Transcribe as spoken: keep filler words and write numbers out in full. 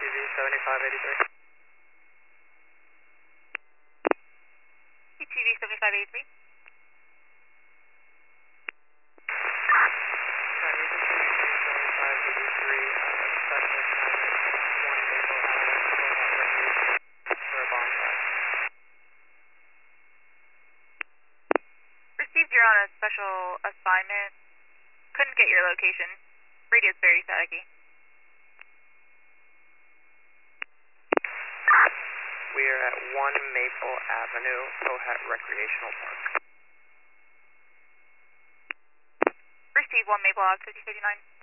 V seventy-five eighty-three. T V seventy-five eighty-three. seventy-five eighty-three, special assignment, one Maple Avenue, for a bomb threat. Received, you're on a special assignment. Couldn't get your location. Radio's very staticky. We are at one Maple Avenue, Cohat Recreational Park. Receive one Maple Ave fifty fifty-nine.